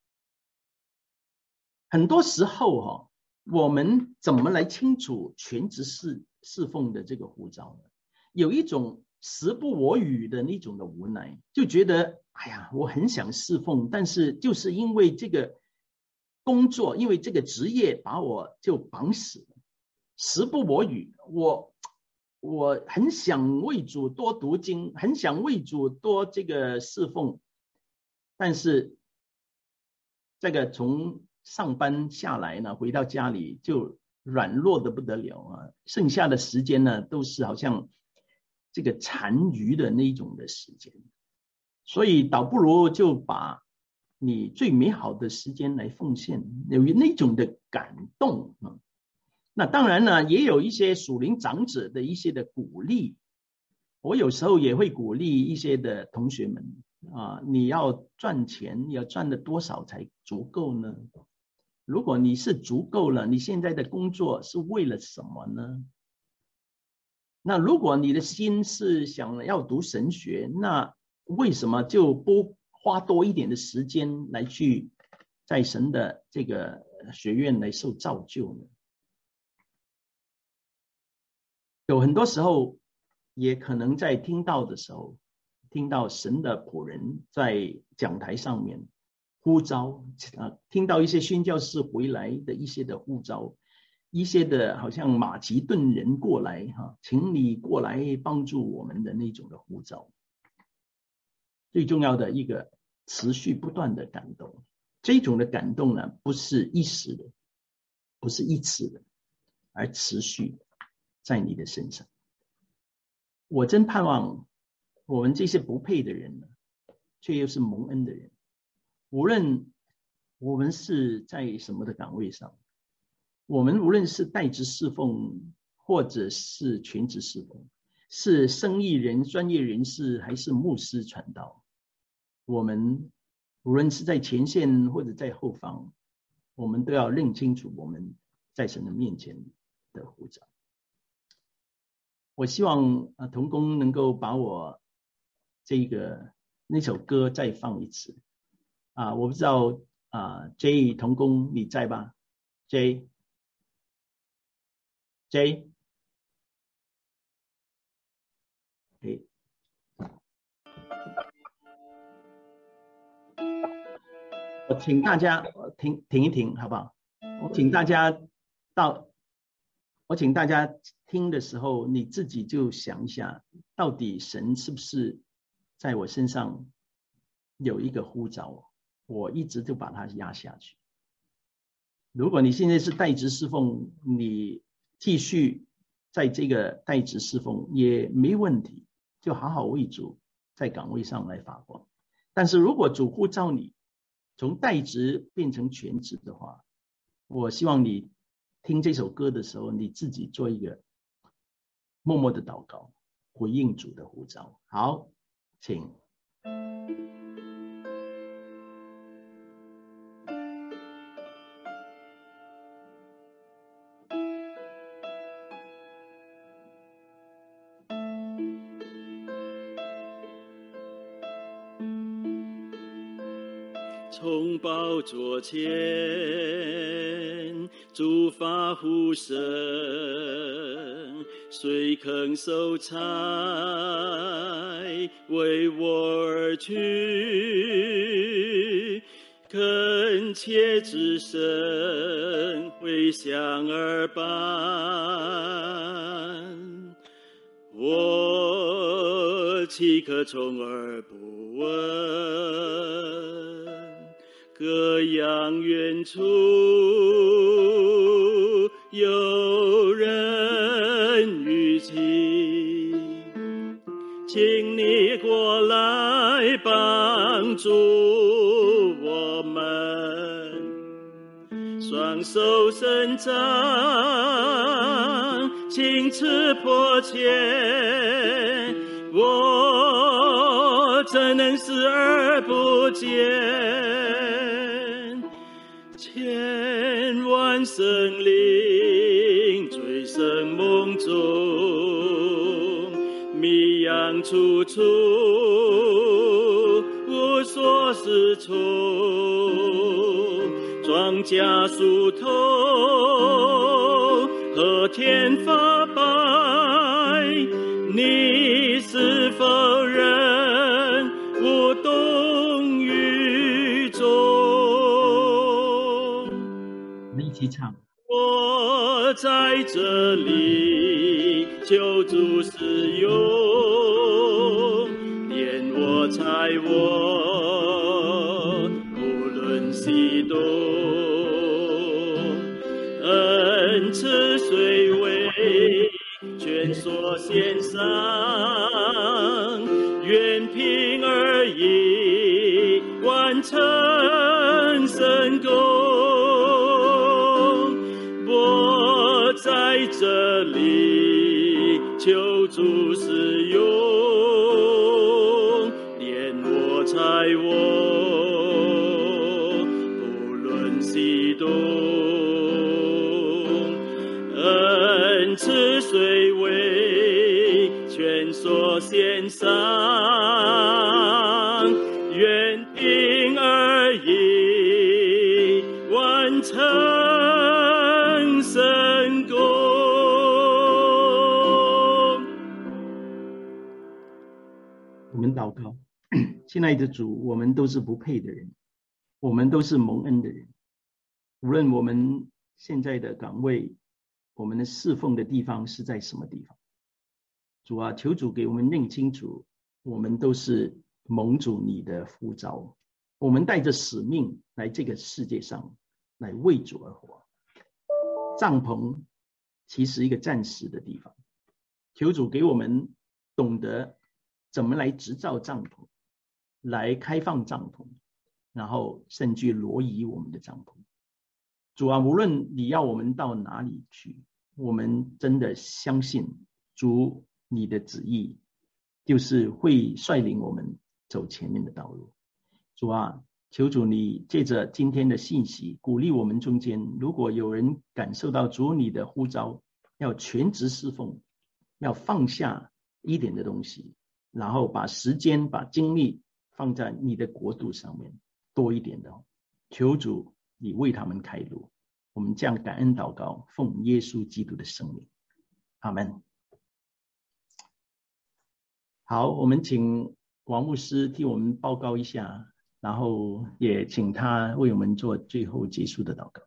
很多时候我们怎么来清楚全职侍奉的这个呼召呢？有一种时不我与的那种的无奈，就觉得哎呀，我很想侍奉，但是就是因为这个工作，因为这个职业把我就绑死了，时不我与。我很想为主多读经，很想为主多这个侍奉，但是这个从上班下来呢，回到家里就软弱的不得了剩下的时间呢，都是好像这个残余的那种的时间，所以倒不如就把你最美好的时间来奉献，有那种的感动那当然呢，也有一些属灵长者的一些的鼓励，我有时候也会鼓励一些的同学们你要赚钱，你要赚的多少才足够呢？如果你是足够了，你现在的工作是为了什么呢？那如果你的心是想要读神学，那为什么就不花多一点的时间来去在神的这个学院来受造就呢？有很多时候也可能在听到的时候，听到神的仆人在讲台上面呼召听到一些宣教士回来的一些的呼召，一些的好像马其顿人过来请你过来帮助我们的那种的呼召。最重要的一个持续不断的感动，这种的感动呢，不是一时的，不是一次的，而持续的在你的身上。我真盼望我们这些不配的人呢，却又是蒙恩的人，无论我们是在什么的岗位上，我们无论是代职侍奉或者是全职侍奉，是生意人、专业人士还是牧师传道，我们无论是在前线或者在后方，我们都要认清楚我们在神的面前的呼召。我希望同工能够把我那首歌再放一次我不知道J 同工你在吧 ？J 我请大家停一停，好不好？我请大家听的时候，你自己就想一下，到底神是不是在我身上有一个呼召，我一直就把它压下去。如果你现在是代职侍奉，你继续在这个代职侍奉也没问题，就好好为主在岗位上来发光。但是如果主呼召你从代职变成全职的话，我希望你听这首歌的时候，你自己做一个默默的祷告，回应主的呼召。好，请。 从宝座前，诸法呼声，随坑收财，为我而去。恳切之声，回响而伴。我岂可充耳不闻？各样远处有人语起，请你过来帮助我们，双手伸张，情刺迫切，我怎能视而不见？千万生灵醉生梦中，迷样处处，无所适从，庄稼树头和天发白，你是否仍无动于衷？ 我们一起唱。 我在这里，求主使用，连我踩我，无论西东，恩赐虽微，全所献上，愿凭而已，完成神功。我在这里，求主使用，连我踩我，不论西东，恩赐虽微，全所献上，愿凭而已，完成神功。 我们祷告，亲爱的主，我们都是不配的人，我们都是蒙恩的人。无论我们现在的岗位，我们的侍奉的地方是在什么地方，主啊，求主给我们认清楚，我们都是蒙主你的呼召，我们带着使命来这个世界上，来为主而活。帐篷其实一个暂时的地方，求主给我们懂得怎么来制造帐篷，来开放帐篷，然后甚至挪移我们的帐篷。主啊，无论你要我们到哪里去，我们真的相信主你的旨意就是会率领我们走前面的道路。主啊，求主你借着今天的信息鼓励我们中间，如果有人感受到主你的呼召，要全职侍奉，要放下一点的东西，然后把时间把精力放在你的国度上面多一点的，求主你为他们开路。我们这样感恩祷告，奉耶稣基督的圣名，阿们。好，我们请王牧师替我们报告一下，然后也请他为我们做最后结束的祷告。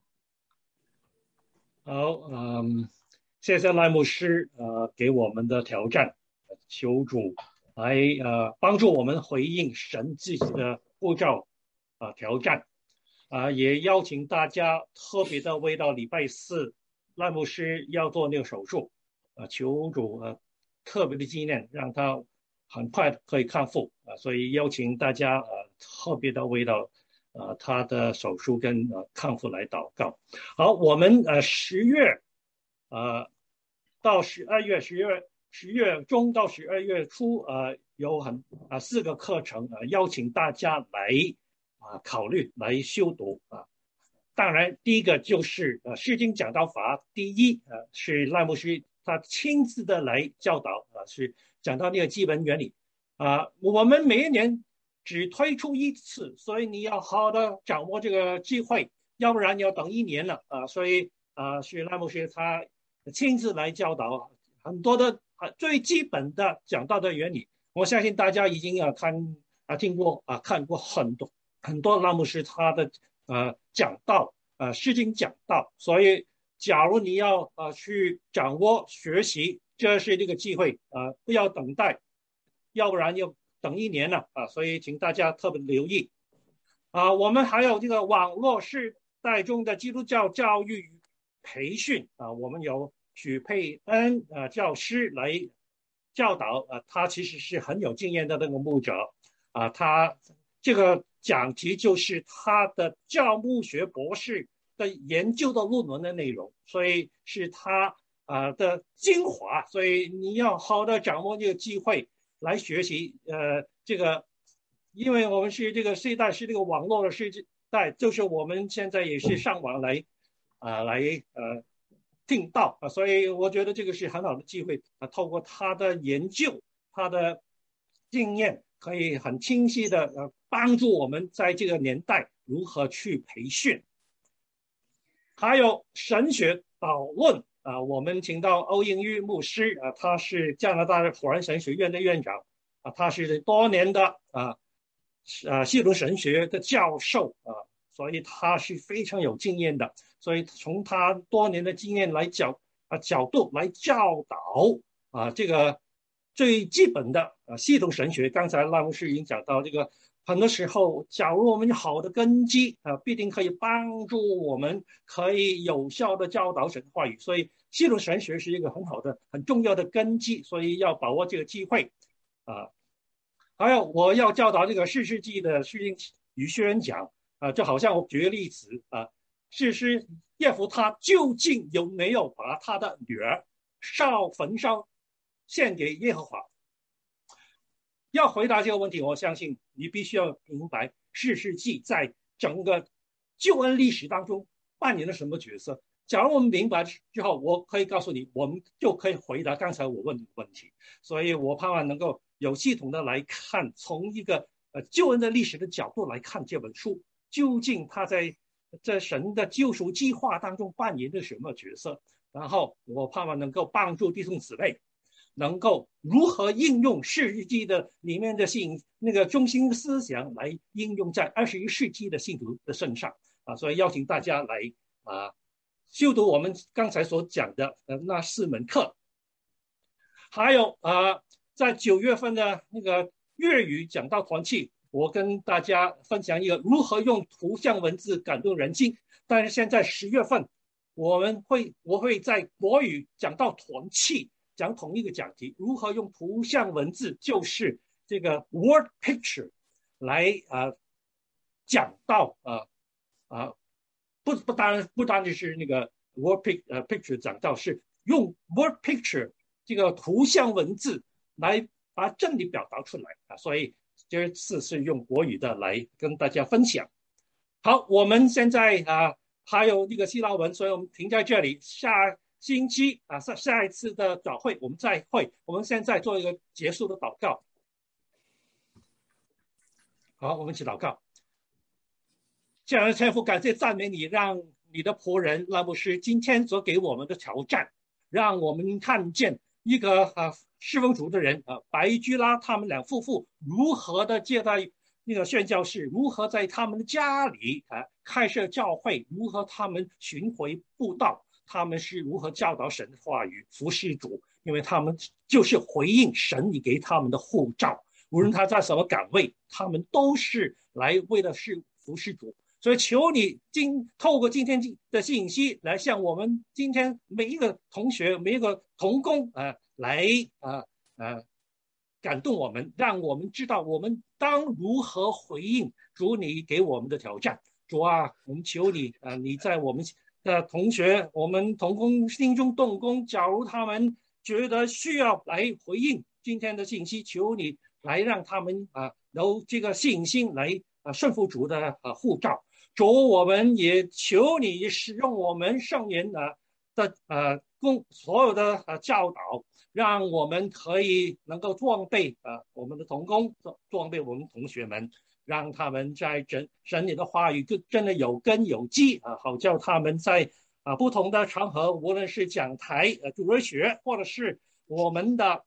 好，谢谢赖牧师给我们的挑战，求主来帮助我们回应神自己的呼召挑战也邀请大家特别的为到礼拜四赖牧师要做那个手术求主特别的纪念，让他很快可以康复所以邀请大家特别的为到他的手术跟康复来祷告。好，我们10月到10月中到12月初有4个课程邀请大家来考虑来修读当然第一个就是诗经讲道法第一是赖牧师他亲自的来教导是讲到那个基本原理我们每一年只推出一次，所以你要好好的掌握这个机会，要不然你要等1年了啊。所以是赖牧师他亲自来教导很多的最基本的讲道的原理。我相信大家已经听过看过很多赖牧师他的讲道诗经讲道，所以假如你要去掌握学习，这是这个机会不要等待，要不然要等1年了所以请大家特别留意我们还有这个网络世代中的基督教教育与培训我们有许佩恩教师来教导他其实是很有经验的那个牧者他这个讲题就是他的教牧学博士的研究的论文的内容，所以是他的精华，所以你要好的掌握这个机会来学习这个，因为我们是这个世代是这个网络的世代，就是我们现在也是上网来听到所以我觉得这个是很好的机会透过他的研究，他的经验，可以很清晰的帮助我们在这个年代如何去培训。还有神学导论我们请到欧英玉牧师他是加拿大火人神学院的院长他是多年的希罗神学的教授所以他是非常有经验的，所以从他多年的经验来角度来教导这个最基本的系统神学。刚才赖牧师已经讲到这个，很多时候假如我们有好的根基必定可以帮助我们可以有效的教导神的话语，所以系统神学是一个很好的很重要的根基，所以要把握这个机会还有我要教导这个士师记的诗经与诗人讲就好像我举个例子士师耶弗他究竟有没有把他的女儿焚烧献给耶和华？要回答这个问题，我相信你必须要明白士师记在整个救恩历史当中扮演了什么角色。假如我们明白之后，我可以告诉你，我们就可以回答刚才我问的问题。所以我盼望能够有系统的来看，从一个救恩的历史的角度来看这本书，究竟他在这神的救赎计划当中扮演的什么角色。然后我盼望能够帮助弟兄姊妹能够如何应用士师记的里面的那个中心思想来应用在21世纪的信徒的身上所以邀请大家来修读我们刚才所讲的那4门课。还有在9月份的那个粤语讲道团契，我跟大家分享一个如何用图像文字感动人心。但是现在10月份我会在国语讲道团契讲同一个讲题，如何用图像文字，就是这个 word picture 来讲到不单就是那个 word picture 讲到，是用 word picture 这个图像文字来把真理表达出来所以这次是用国语的来跟大家分享。好，我们现在还有那个希腊文，所以我们停在这里。下星期下一次的早会我们再会。我们现在做一个结束的祷告。好，我们一起祷告。这样的天父，感谢赞美你，让你的仆人拉牧师今天所给我们的挑战，让我们看见一个侍奉主的人白居拉他们2夫妇如何的接待那个宣教士，如何在他们的家里开设教会，如何他们巡回布道，他们是如何教导神的话语，服侍主，因为他们就是回应神你给他们的呼召，无论他在什么岗位，他们都是来为的是服侍主。所以求你透过今天的信息来向我们今天每一个同学每一个同工来感动我们，让我们知道我们当如何回应主你给我们的挑战。主我们求你你在我们的同学我们同工心中动工，假如他们觉得需要来回应今天的信息，求你来让他们有这个信心来顺服主的呼召。主，我们也求你使用我们圣言的所有的教导，让我们可以能够装备我们的同工，装备我们同学们，让他们在神你的话语真的有根有基好叫他们在不同的场合，无论是讲台主日学，或者是我们的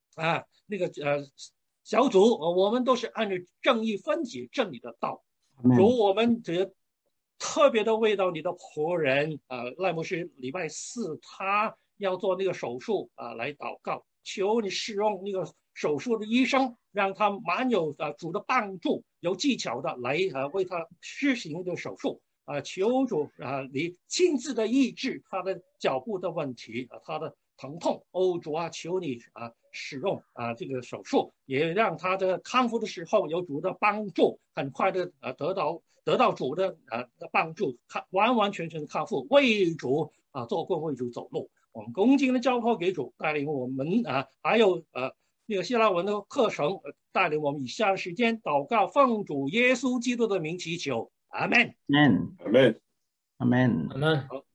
小组，我们都是按照正义分解真理的道。主，我们这特别的为到你的仆人赖牧师礼拜4他要做那个手术来祷告，求你使用那个手术的医生，让他蛮有主的帮助，有技巧的来为他施行这个手术求主你亲自的医治他的脚部的问题他的疼痛。主求你使用这个手术，也让他的康复的时候有主的帮助，很快的得到主的帮助，完完全全的康复，为主做工，为主走路。我们恭敬的交托给主，带领我们还有那个希腊文的课程，带领我们以下的时间祷告，奉主耶稣基督的名祈求，阿们， 阿们，阿们， 阿们。 好。